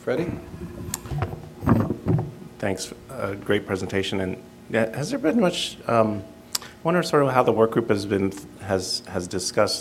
Freddie? Thanks. Great presentation. And has there been much? I wonder sort of how the work group has discussed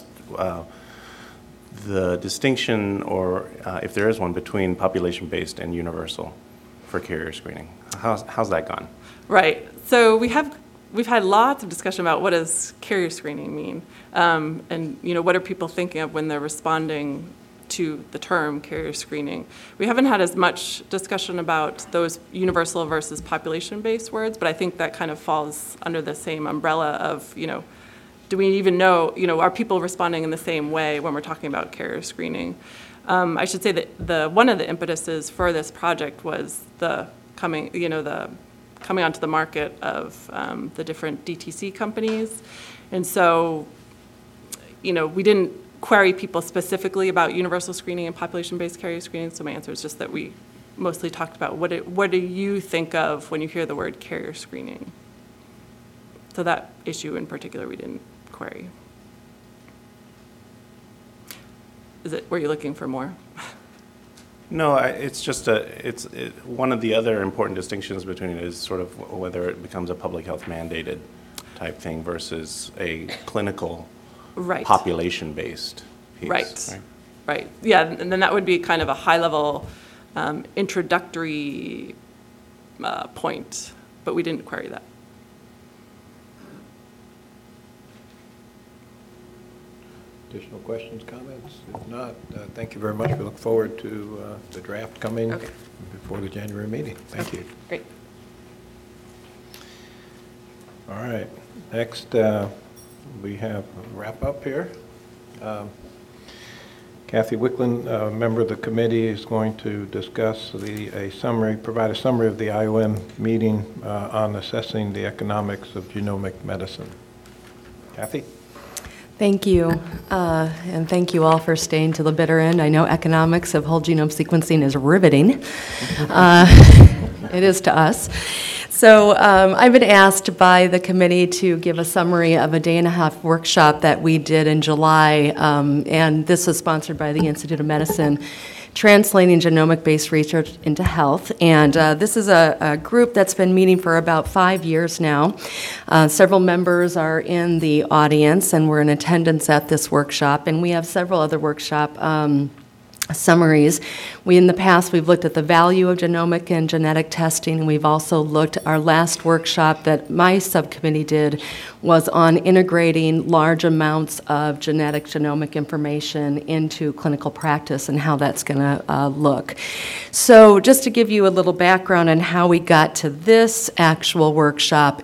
the distinction, or if there is one, between population-based and universal for carrier screening. How's that gone? Right. So we've had lots of discussion about what does carrier screening mean, and what are people thinking of when they're responding to the term carrier screening. We haven't had as much discussion about those universal versus population-based words, but I think that kind of falls under the same umbrella of, do we even know, are people responding in the same way when we're talking about carrier screening? I should say that one of the impetuses for this project was the coming onto the market of the different DTC companies. And so, we didn't query people specifically about universal screening and population-based carrier screening, so my answer is just that we mostly talked about what do you think of when you hear the word carrier screening. So that issue in particular we didn't query. Were you looking for more? No, it's just one of the other important distinctions between it is sort of whether it becomes a public health mandated type thing versus a clinical population-based piece. Right. Yeah, and then that would be kind of a high-level introductory point, but we didn't query that. Additional questions, comments? If not, thank you very much. We look forward to the draft coming before the January meeting. Thank you. Great. All right. Next, we have a wrap-up here. Kathy Wicklund, a member of the committee, is going to discuss provide a summary of the IOM meeting on assessing the economics of genomic medicine. Kathy? Thank you, and thank you all for staying to the bitter end. I know economics of whole genome sequencing is riveting. It is to us. So I've been asked by the committee to give a summary of a day-and-a-half workshop that we did in July, and this was sponsored by the Institute of Medicine, Translating Genomic-Based Research into Health. And this is a group that's been meeting for about 5 years now. Several members are in the audience and were in attendance at this workshop, and we have several other workshop summaries. In the past, we've looked at the value of genomic and genetic testing, and we've also looked, our last workshop that my subcommittee did was on integrating large amounts of genomic information into clinical practice and how that's going to look. So just to give you a little background on how we got to this actual workshop,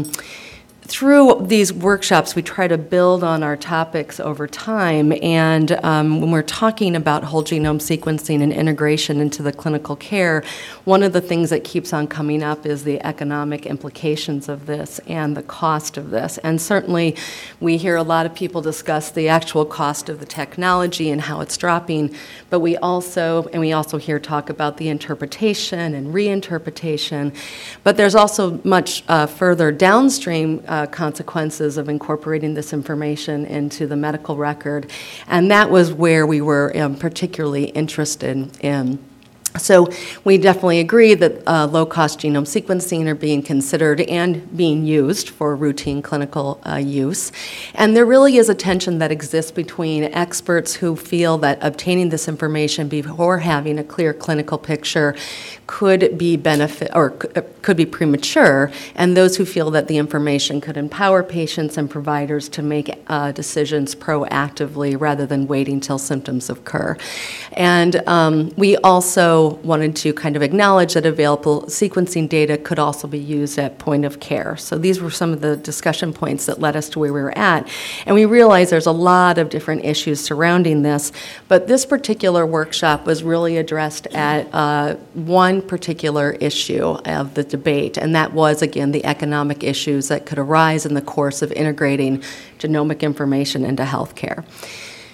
through these workshops, we try to build on our topics over time, and when we're talking about whole genome sequencing and integration into the clinical care, one of the things that keeps on coming up is the economic implications of this and the cost of this. And certainly, we hear a lot of people discuss the actual cost of the technology and how it's dropping, but we also hear talk about the interpretation and reinterpretation, but there's also much further downstream consequences of incorporating this information into the medical record, and that was where we were particularly interested in. So we definitely agree that low-cost genome sequencing are being considered and being used for routine clinical use. And there really is a tension that exists between experts who feel that obtaining this information before having a clear clinical picture could be could be premature, and those who feel that the information could empower patients and providers to make decisions proactively rather than waiting till symptoms occur. And we also wanted to kind of acknowledge that available sequencing data could also be used at point of care. So these were some of the discussion points that led us to where we were at. And we realized there's a lot of different issues surrounding this, but this particular workshop was really addressed at one particular issue of the debate, and that was, again, the economic issues that could arise in the course of integrating genomic information into healthcare.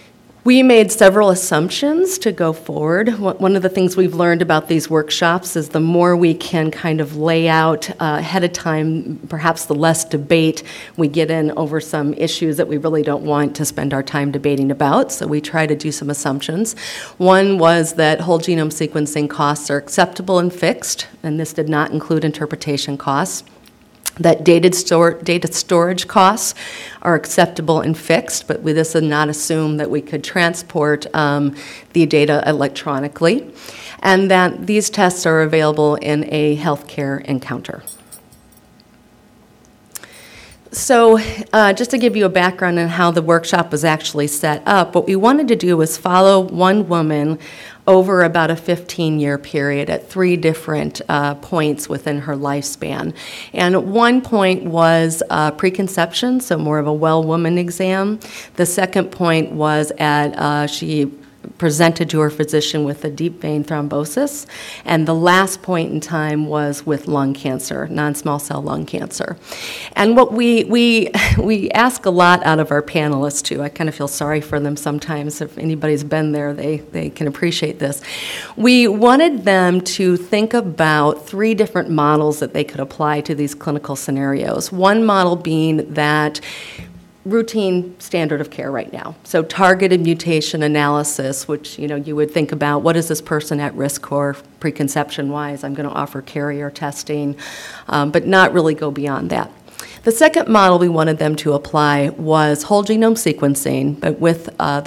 We made several assumptions to go forward. One of the things we've learned about these workshops is the more we can kind of lay out ahead of time, perhaps the less debate we get in over some issues that we really don't want to spend our time debating about. So we try to do some assumptions. One was that whole genome sequencing costs are acceptable and fixed, and this did not include interpretation costs. That data storage costs are acceptable and fixed, but this did not assume that we could transport the data electronically, and that these tests are available in a healthcare encounter. So just to give you a background on how the workshop was actually set up, what we wanted to do was follow one woman over about a 15-year period at 3 different points within her lifespan. And one point was preconception, so more of a well woman exam. The second point was at she presented to her physician with a deep vein thrombosis. And the last point in time was with lung cancer, non-small cell lung cancer. And what we ask a lot out of our panelists, too. I kind of feel sorry for them sometimes. If anybody's been there, they can appreciate this. We wanted them to think about 3 different models that they could apply to these clinical scenarios. One model being that routine standard of care right now. So targeted mutation analysis, which you would think about, what is this person at risk for preconception-wise? I'm going to offer carrier testing, but not really go beyond that. The second model we wanted them to apply was whole genome sequencing, but with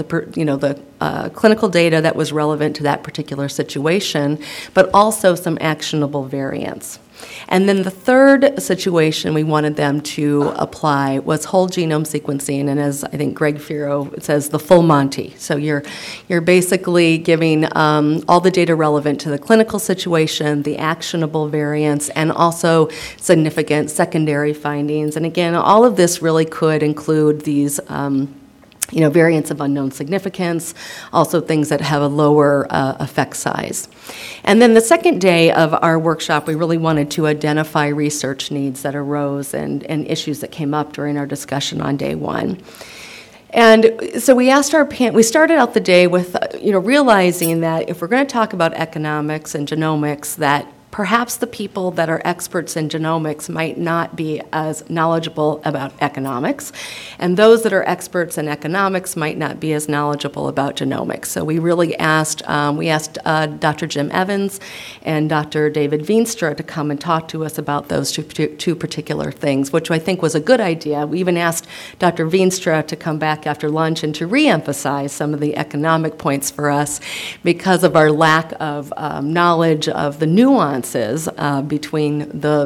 the clinical data that was relevant to that particular situation, but also some actionable variants. And then the third situation we wanted them to apply was whole genome sequencing, and as I think Greg Fero says, the full Monty. So you're basically giving all the data relevant to the clinical situation, the actionable variants, and also significant secondary findings. And again, all of this really could include these variants of unknown significance, also things that have a lower effect size. And then the second day of our workshop, we really wanted to identify research needs that arose and issues that came up during our discussion on day 1. And so we asked we started out the day with, realizing that if we're going to talk about economics and genomics, that perhaps the people that are experts in genomics might not be as knowledgeable about economics, and those that are experts in economics might not be as knowledgeable about genomics. So we really asked, Dr. Jim Evans and Dr. David Veenstra to come and talk to us about those two particular things, which I think was a good idea. We even asked Dr. Veenstra to come back after lunch and to reemphasize some of the economic points for us because of our lack of knowledge of the nuance between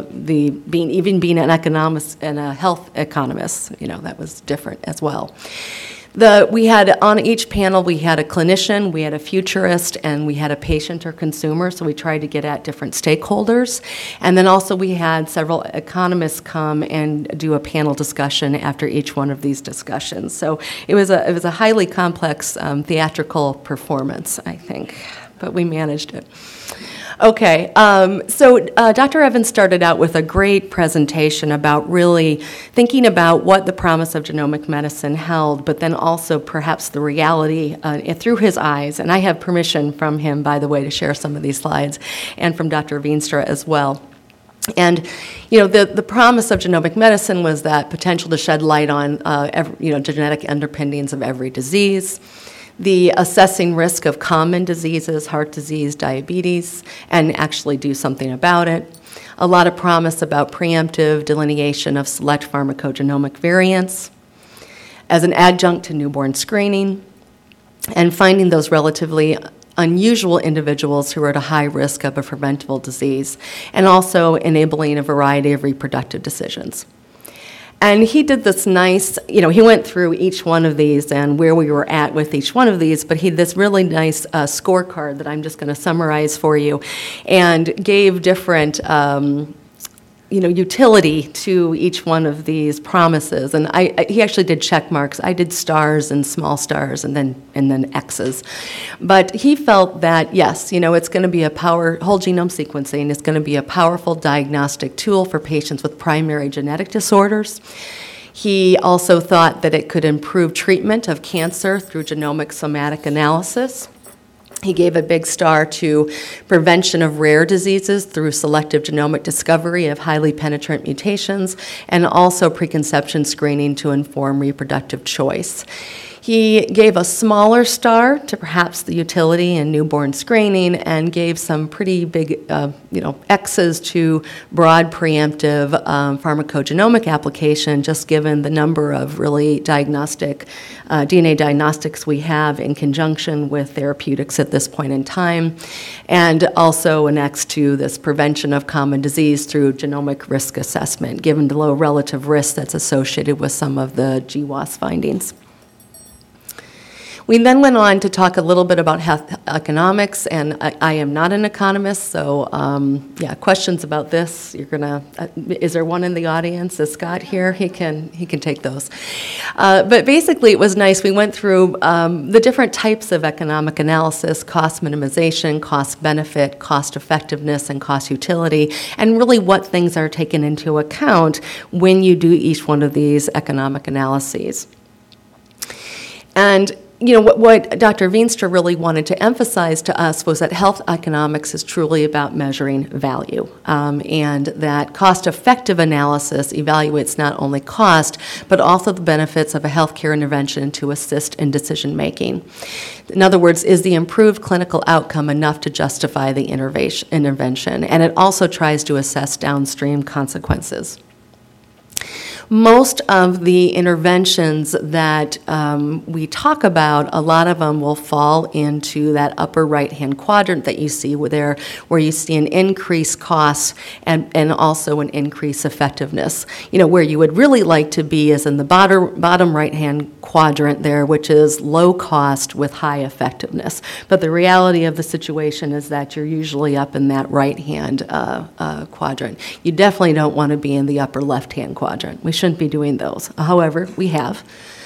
being an economist and a health economist. That was different as well. We had on each panel, we had a clinician, we had a futurist, and we had a patient or consumer, so we tried to get at different stakeholders. And then also we had several economists come and do a panel discussion after each one of these discussions. So it was a highly complex theatrical performance, I think, but we managed it. Okay, so Dr. Evans started out with a great presentation about really thinking about what the promise of genomic medicine held, but then also perhaps the reality through his eyes. And I have permission from him, by the way, to share some of these slides, and from Dr. Veenstra as well. And, the promise of genomic medicine was that potential to shed light on, genetic underpinnings of every disease, the assessing risk of common diseases, heart disease, diabetes, and actually do something about it. A lot of promise about preemptive delineation of select pharmacogenomic variants as an adjunct to newborn screening, and finding those relatively unusual individuals who are at a high risk of a preventable disease, and also enabling a variety of reproductive decisions. And he did this nice, he went through each one of these and where we were at with each one of these, but he had this really nice scorecard that I'm just going to summarize for you, and gave different utility to each one of these promises. And he actually did check marks. I did stars and small stars and then X's. But he felt that, yes, it's going to be whole genome sequencing is going to be a powerful diagnostic tool for patients with primary genetic disorders. He also thought that it could improve treatment of cancer through genomic somatic analysis. He gave a big star to prevention of rare diseases through selective genomic discovery of highly penetrant mutations, and also preconception screening to inform reproductive choice. He gave a smaller star to perhaps the utility in newborn screening, and gave some pretty big, X's to broad preemptive pharmacogenomic application, just given the number of really DNA diagnostics we have in conjunction with therapeutics at this point in time, and also an X to this prevention of common disease through genomic risk assessment, given the low relative risk that's associated with some of the GWAS findings. We then went on to talk a little bit about health economics, and I am not an economist, so questions about this, is there one in the audience? Is Scott here? He can take those. But basically it was nice. We went through the different types of economic analysis: cost minimization, cost benefit, cost effectiveness, and cost utility, and really what things are taken into account when you do each one of these economic analyses. And what Dr. Veenstra really wanted to emphasize to us was that health economics is truly about measuring value, and that cost-effective analysis evaluates not only cost, but also the benefits of a healthcare intervention to assist in decision-making. In other words, is the improved clinical outcome enough to justify the intervention? And it also tries to assess downstream consequences. Most of the interventions that we talk about, a lot of them will fall into that upper right-hand quadrant that you see there, where you see an increased cost and also an increased effectiveness. Where you would really like to be is in the bottom right-hand quadrant there, which is low cost with high effectiveness. But the reality of the situation is that you're usually up in that right-hand quadrant. You definitely don't want to be in the upper left-hand quadrant. We shouldn't be doing those. However, we have.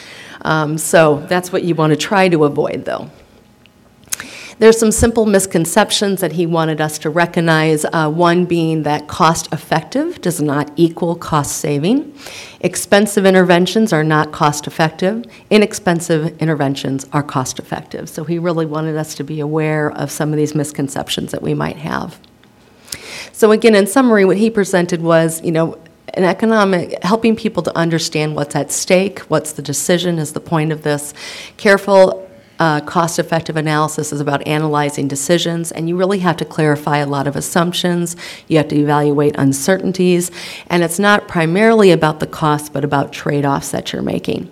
So that's what you want to try to avoid, though. There's some simple misconceptions that he wanted us to recognize, one being that cost-effective does not equal cost-saving. Expensive interventions are not cost-effective. Inexpensive interventions are cost-effective. So he really wanted us to be aware of some of these misconceptions that we might have. So again, in summary, what he presented was, an economic, helping people to understand what's at stake, what's the decision is the point of this. Careful, cost-effective analysis is about analyzing decisions, and you really have to clarify a lot of assumptions. You have to evaluate uncertainties, and it's not primarily about the cost, but about trade-offs that you're making.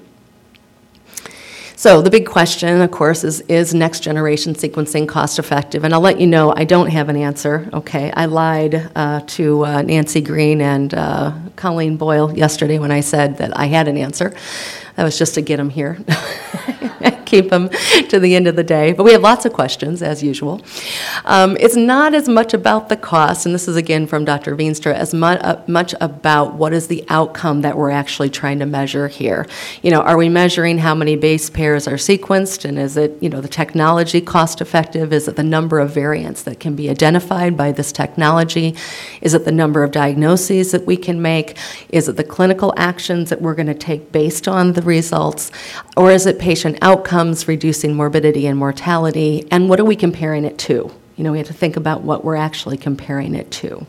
So the big question, of course, is next-generation sequencing cost-effective? And I'll let you know, I don't have an answer, okay? I lied to Nancy Green and Colleen Boyle yesterday when I said that I had an answer. That was just to get them here. Keep them to the end of the day. But we have lots of questions, as usual. It's not as much about the cost, and this is again from Dr. Veenstra, as much about what is the outcome that we're actually trying to measure here. Are we measuring how many base pairs are sequenced, and is it, the technology cost effective? Is it the number of variants that can be identified by this technology? Is it the number of diagnoses that we can make? Is it the clinical actions that we're going to take based on the results? Or is it patient outcomes, reducing morbidity and mortality? And what are we comparing it to? We have to think about what we're actually comparing it to.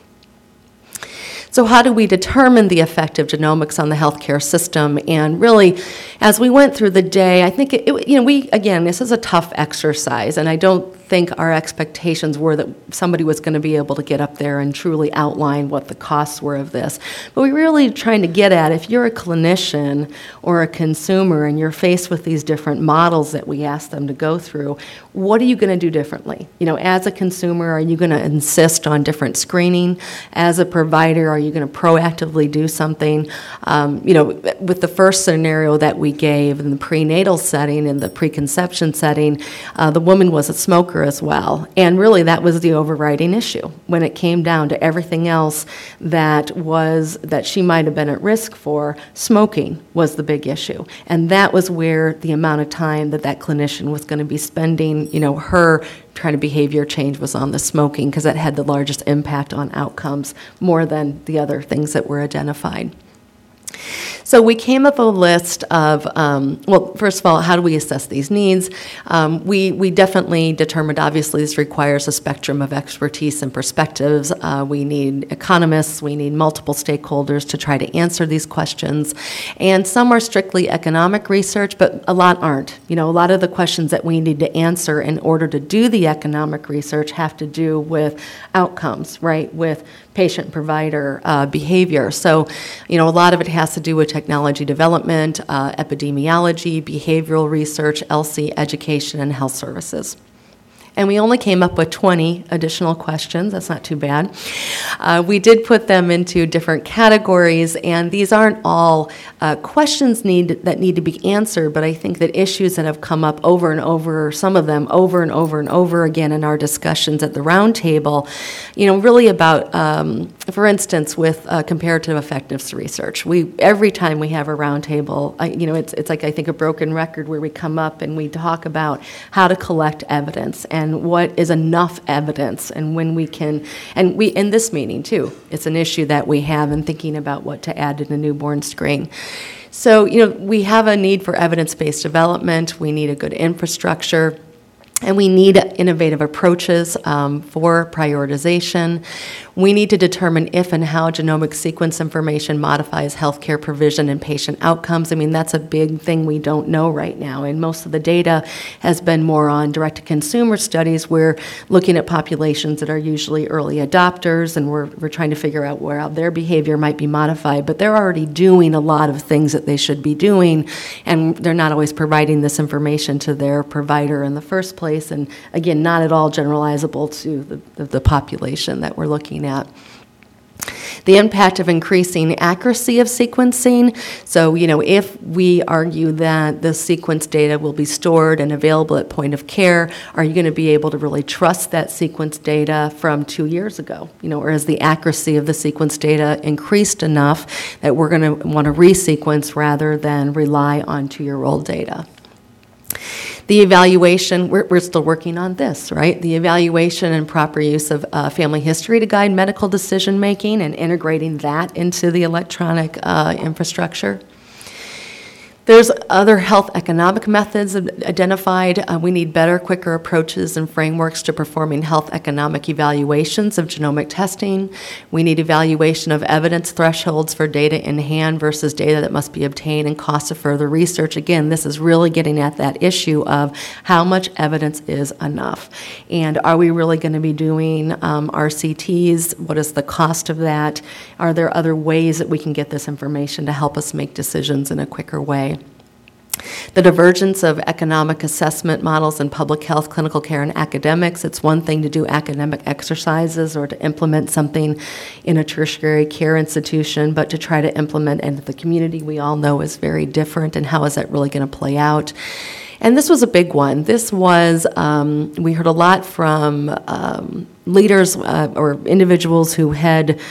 So how do we determine the effect of genomics on the healthcare system? And really, as we went through the day, I think this is a tough exercise, and I don't think our expectations were that somebody was going to be able to get up there and truly outline what the costs were of this. But we're really trying to get at, if you're a clinician or a consumer and you're faced with these different models that we ask them to go through, what are you going to do differently? As a consumer, are you going to insist on different screening? As a provider, are you going to proactively do something? With the first scenario that we gave in the prenatal setting, in the preconception setting, the woman was a smoker as well. And really that was the overriding issue when it came down to everything else that she might have been at risk for. Smoking was the big issue. And that was where the amount of time that clinician was going to be spending, her trying to behavior change was on the smoking, because that had the largest impact on outcomes more than the other things that were identified. So we came up with a list of, well, first of all, how do we assess these needs? We definitely determined, obviously, this requires a spectrum of expertise and perspectives. We need economists, we need multiple stakeholders to try to answer these questions. And some are strictly economic research, but a lot aren't. You know, a lot of the questions that we need to answer in order to do the economic research have to do with outcomes, right, with patient-provider behavior. So, you know, a lot of it has to do with technology development, epidemiology, behavioral research, ELSI, education, and health services. And we only came up with 20 additional questions. That's not too bad. We did put them into different categories, and these aren't all questions that need to be answered, but I think that issues that have come up over and over, some of them over and over and over again in our discussions at the roundtable, you know, really about, for instance, with comparative effectiveness research. Every time we have a roundtable, you know, it's like, I think, a broken record where we come up and we talk about how to collect evidence and what is enough evidence, and when we can, and we, in this meeting too, it's an issue that we have in thinking about what to add in the newborn screen. So, you know, we have a need for evidence-based development, we need a good infrastructure, and we need innovative approaches for prioritization. We need to determine if and how genomic sequence information modifies healthcare provision and patient outcomes. I mean, that's a big thing we don't know right now, and most of the data has been more on direct-to-consumer studies. We're looking at populations that are usually early adopters, and we're trying to figure out where their behavior might be modified, but they're already doing a lot of things that they should be doing, and they're not always providing this information to their provider in the first place, and again, not at all generalizable to the population that we're looking at. The impact of increasing accuracy of sequencing. So, you know, if we argue that the sequence data will be stored and available at point of care, are you going to be able to really trust that sequence data from 2 years ago? You know, or has the accuracy of the sequence data increased enough that we're going to want to resequence rather than rely on 2-year-old data? The evaluation, we're still working on this, right? The evaluation and proper use of family history to guide medical decision making and integrating that into the electronic infrastructure. There's other health economic methods identified. We need better, quicker approaches and frameworks to performing health economic evaluations of genomic testing. We need evaluation of evidence thresholds for data in hand versus data that must be obtained and costs of further research. Again, this is really getting at that issue of how much evidence is enough. And are we really going to be doing RCTs? What is the cost of that? Are there other ways that we can get this information to help us make decisions in a quicker way? The divergence of economic assessment models in public health, clinical care, and academics. It's one thing to do academic exercises or to implement something in a tertiary care institution, but to try to implement into the community, we all know is very different, and how is that really going to play out? And this was a big one. This was, we heard a lot from leaders or individuals who had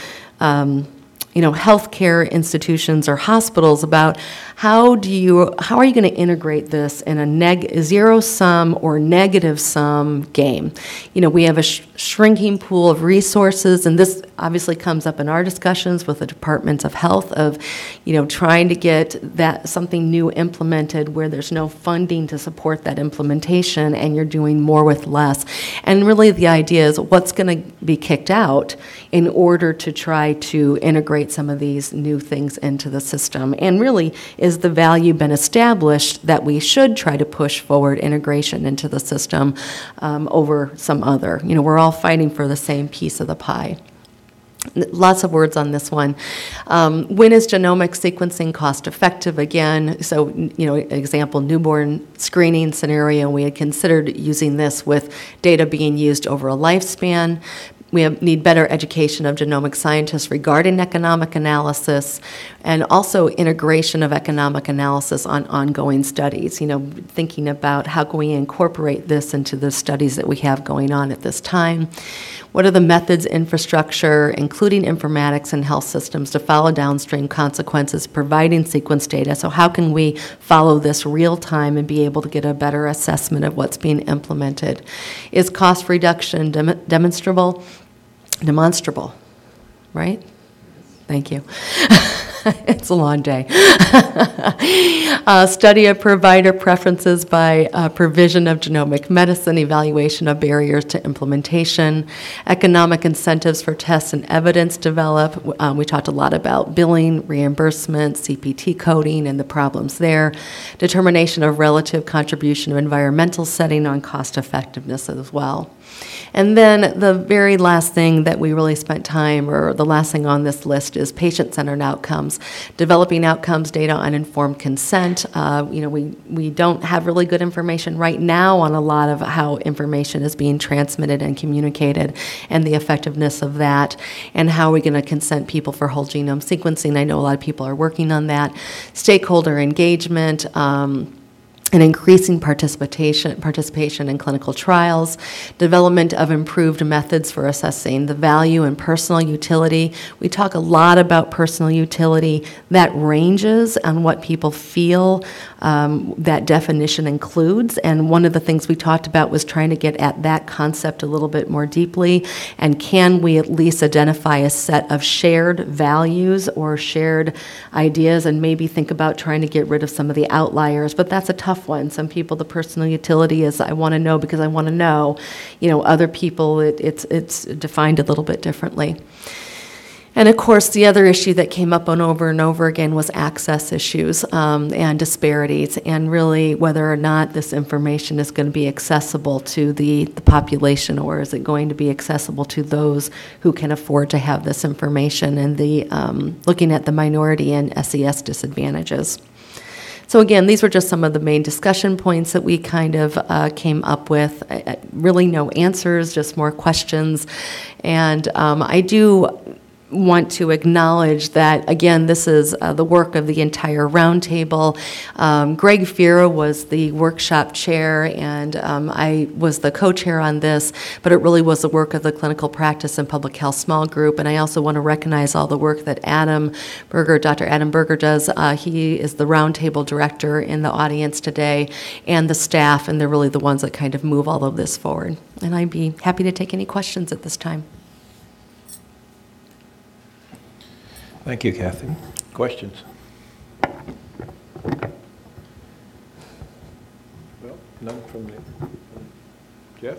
healthcare institutions or hospitals about how are you going to integrate this in a zero-sum or negative-sum game? You know, we have a shrinking pool of resources, and this obviously comes up in our discussions with the departments of health of, you know, trying to get that something new implemented where there's no funding to support that implementation, and you're doing more with less. And really the idea is what's going to be kicked out in order to try to integrate some of these new things into the system. And really, is the value been established that we should try to push forward integration into the system over some other? You know, we're all fighting for the same piece of the pie. Lots of words on this one. When is genomic sequencing cost effective? Again, so, you know, example, newborn screening scenario, we had considered using this with data being used over a lifespan. We need better education of genomic scientists regarding economic analysis, and also integration of economic analysis on ongoing studies. You know, thinking about how can we incorporate this into the studies that we have going on at this time. What are the methods, infrastructure, including informatics and health systems, to follow downstream consequences, providing sequence data? So how can we follow this real time and be able to get a better assessment of what's being implemented? Is cost reduction demonstrable? Demonstrable, right? Thank you. It's a long day. Study of provider preferences by provision of genomic medicine, evaluation of barriers to implementation, economic incentives for tests and evidence develop. We talked a lot about billing, reimbursement, CPT coding, and the problems there. Determination of relative contribution of environmental setting on cost effectiveness as well. And then the very last thing that we really spent time, or the last thing on this list, is patient-centered outcomes. Developing outcomes data on informed consent. We don't have really good information right now on a lot of how information is being transmitted and communicated and the effectiveness of that, and how are we going to consent people for whole genome sequencing. I know a lot of people are working on that. Stakeholder engagement, and increasing participation in clinical trials, development of improved methods for assessing the value and personal utility. We talk a lot about personal utility. That ranges on what people feel that definition includes, and one of the things we talked about was trying to get at that concept a little bit more deeply, and can we at least identify a set of shared values or shared ideas, and maybe think about trying to get rid of some of the outliers, but that's a tough one. Some people, the personal utility is, I want to know because I want to know. Other people, it's defined a little bit differently. And of course, the other issue that came up over and over again was access issues and disparities, and really whether or not this information is going to be accessible to the population, or is it going to be accessible to those who can afford to have this information, and the looking at the minority and SES disadvantages. So again, these were just some of the main discussion points that we kind of came up with. Really no answers, just more questions. And I do want to acknowledge that, again, this is the work of the entire roundtable. Greg Fira was the workshop chair, and I was the co-chair on this, but it really was the work of the Clinical Practice and Public Health Small Group, and I also want to recognize all the work that Dr. Adam Berger does. He is the roundtable director in the audience today, and the staff, and they're really the ones that kind of move all of this forward. And I'd be happy to take any questions at this time. Thank you, Kathy. Questions? Well, none from the Jeff?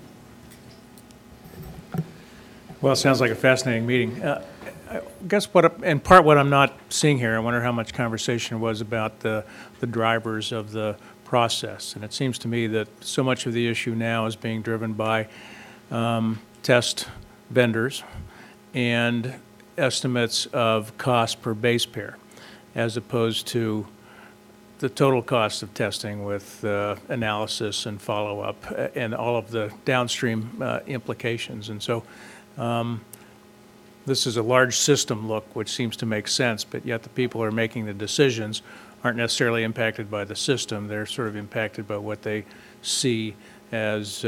Well, it sounds like a fascinating meeting. I guess what I'm not seeing here, I wonder how much conversation was about the drivers of the process. And it seems to me that so much of the issue now is being driven by test vendors and estimates of cost per base pair, as opposed to the total cost of testing with analysis and follow-up and all of the downstream implications. And so this is a large system look, which seems to make sense, but yet the people who are making the decisions aren't necessarily impacted by the system. They're sort of impacted by what they see as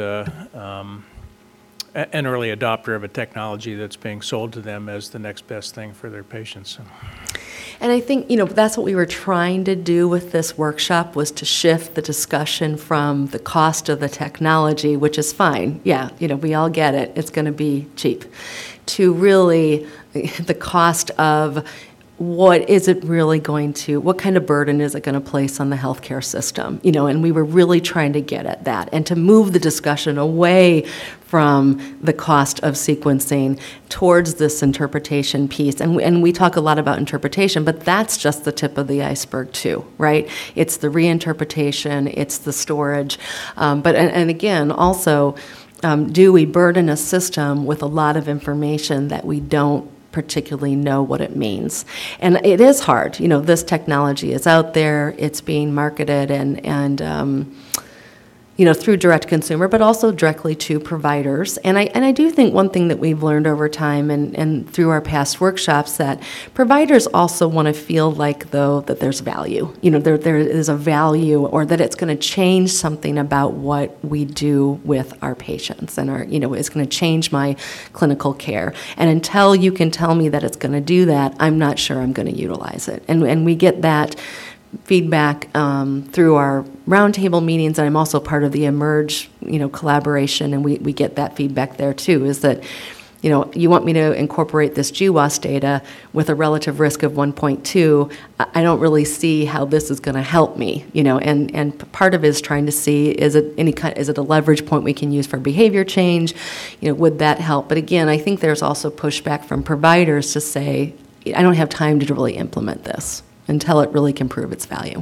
an early adopter of a technology that's being sold to them as the next best thing for their patients. And I think, that's what we were trying to do with this workshop, was to shift the discussion from the cost of the technology, which is fine. Yeah, we all get it. It's going to be cheap. To really the cost of what kind of burden is it going to place on the healthcare system? And we were really trying to get at that and to move the discussion away from the cost of sequencing towards this interpretation piece. And we talk a lot about interpretation, but that's just the tip of the iceberg too, right? It's the reinterpretation, it's the storage. But again, also, do we burden a system with a lot of information that we don't particularly know what it means? And it is hard. This technology is out there, it's being marketed and through direct consumer, but also directly to providers. And I do think one thing that we've learned over time and through our past workshops, that providers also want to feel like, though, that there's value. There is a value, or that it's going to change something about what we do with our patients, and it's going to change my clinical care. And until you can tell me that it's going to do that, I'm not sure I'm going to utilize it. And we get that feedback through our roundtable meetings, and I'm also part of the Emerge, collaboration, and we get that feedback there too, is that, you want me to incorporate this GWAS data with a relative risk of 1.2, I don't really see how this is going to help me, and part of it is trying to see, is it a leverage point we can use for behavior change? Would that help? But again, I think there's also pushback from providers to say, I don't have time to really implement this until it really can prove its value.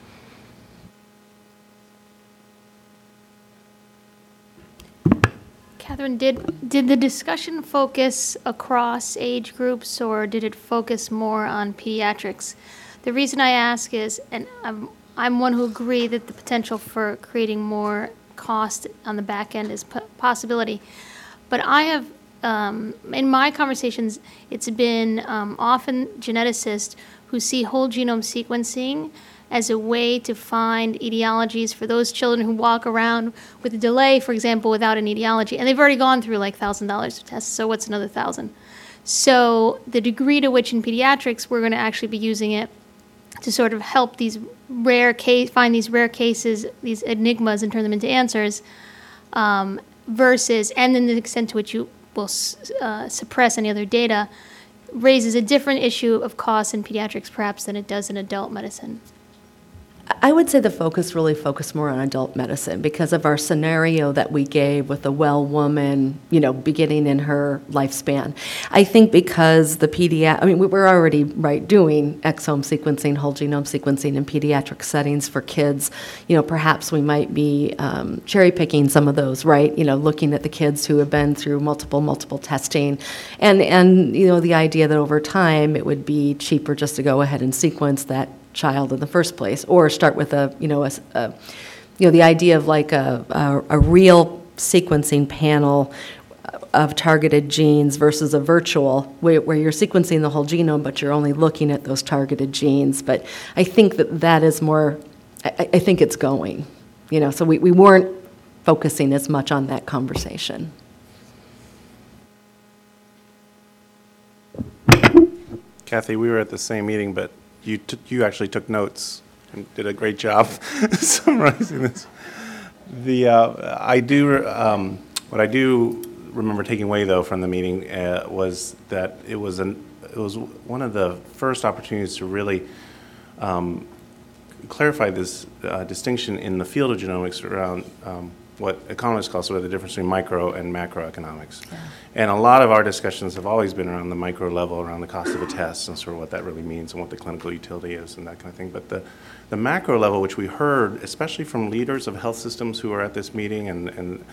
Catherine, did the discussion focus across age groups, or did it focus more on pediatrics? The reason I ask is, and I'm one who agree that the potential for creating more cost on the back end is a possibility, but I have, in my conversations, it's been often geneticists who see whole genome sequencing as a way to find etiologies for those children who walk around with a delay, for example, without an etiology. And they've already gone through like $1,000 of tests, so what's another 1,000? So the degree to which in pediatrics we're going to actually be using it to sort of help these find these rare cases, these enigmas, and turn them into answers, versus, and then the extent to which you will suppress any other data, raises a different issue of cost in pediatrics perhaps than it does in adult medicine. I would say the focus really focused more on adult medicine because of our scenario that we gave with the well woman, beginning in her lifespan. I think because we're already doing exome sequencing, whole genome sequencing in pediatric settings for kids. Perhaps we might be cherry picking some of those, right? Looking at the kids who have been through multiple testing, and the idea that over time it would be cheaper just to go ahead and sequence that child in the first place, or start with the idea of like a real sequencing panel of targeted genes versus a virtual where you're sequencing the whole genome, but you're only looking at those targeted genes. But I think that is more, I think it's going, so we weren't focusing as much on that conversation. Kathy, we were at the same meeting, but you actually took notes and did a great job summarizing this. What I do remember taking away though from the meeting was that it was one of the first opportunities to really clarify this distinction in the field of genomics around what economists call sort of the difference between micro and macroeconomics. Yeah. And a lot of our discussions have always been around the micro level, around the cost of a test and sort of what that really means and what the clinical utility is and that kind of thing. But the macro level, which we heard, especially from leaders of health systems who are at this meeting and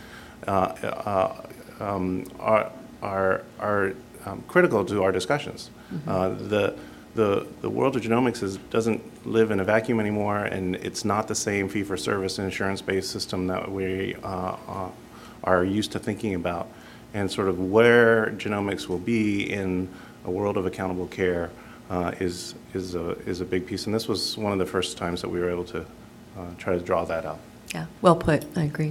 are critical to our discussions. Mm-hmm. The world of genomics doesn't live in a vacuum anymore, and it's not the same fee-for-service and insurance-based system that we are used to thinking about. And sort of where genomics will be in a world of accountable care is a big piece. And this was one of the first times that we were able to try to draw that out. Yeah, well put. I agree.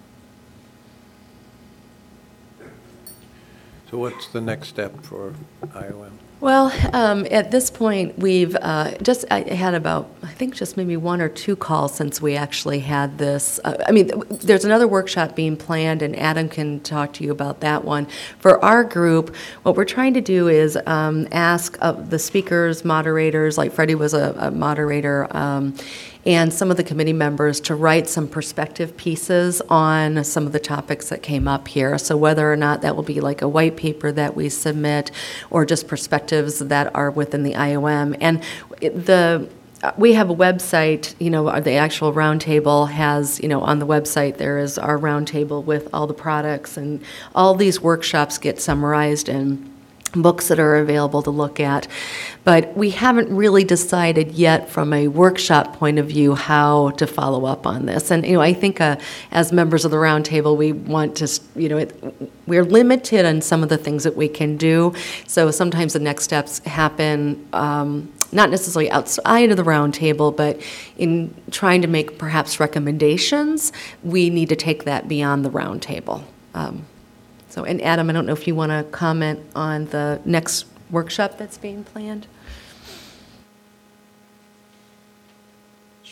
So what's the next step for IOM? Well, at this point, we've I had about, I think, just maybe one or two calls since we actually had this. There's another workshop being planned, and Adam can talk to you about that one. For our group, what we're trying to do is ask the speakers, moderators, like Freddie was a moderator, and some of the committee members to write some perspective pieces on some of the topics that came up here. So whether or not that will be like a white paper that we submit or just perspectives that are within the IOM. And we have a website, the actual roundtable has, on the website there is our roundtable with all the products, and all these workshops get summarized in books that are available to look at. But we haven't really decided yet from a workshop point of view how to follow up on this. And, I think as members of the roundtable, we want to, we're limited on some of the things that we can do. So sometimes the next steps happen not necessarily outside of the roundtable, but in trying to make perhaps recommendations, we need to take that beyond the roundtable. And Adam, I don't know if you want to comment on the next workshop that's being planned.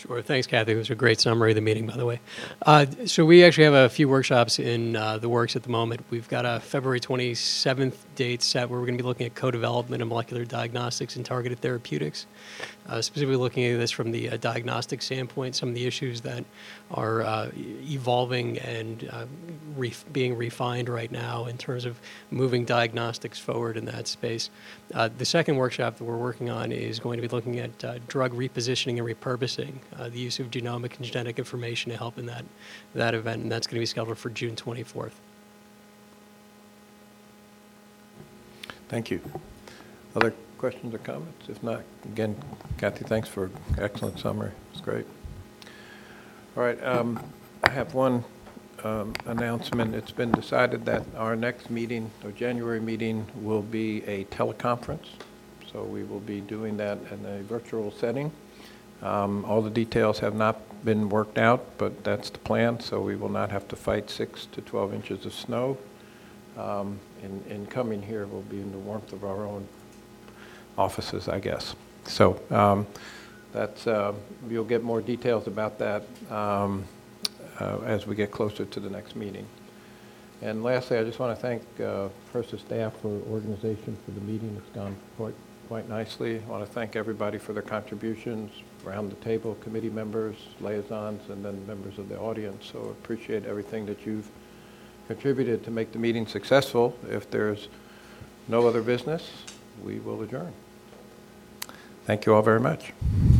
Sure. Thanks, Kathy. It was a great summary of the meeting, by the way. So we actually have a few workshops in the works at the moment. We've got a February 27th date set where we're going to be looking at co-development of molecular diagnostics and targeted therapeutics, specifically looking at this from the diagnostic standpoint, some of the issues that are evolving and being refined right now in terms of moving diagnostics forward in that space. The second workshop that we're working on is going to be looking at drug repositioning and repurposing, the use of genomic and genetic information to help in that event, and that's going to be scheduled for June 24th. Thank you. Other questions or comments? If not, again, Kathy, thanks for excellent summary. It's great. All right, I have one announcement. It's been decided that our next meeting, or January meeting, will be a teleconference. So we will be doing that in a virtual setting. All the details have not been worked out, but that's the plan. So we will not have to fight 6 to 12 inches of snow. In coming here, we'll be in the warmth of our own offices, I guess. So that's you'll get more details about that as we get closer to the next meeting. And lastly, I just want to thank HRSA staff for organization for the meeting. It's gone quite nicely. I want to thank everybody for their contributions around the table, committee members, liaisons, and then members of the audience. So appreciate everything that you've contributed to make the meeting successful. If there's no other business, we will adjourn. Thank you all very much.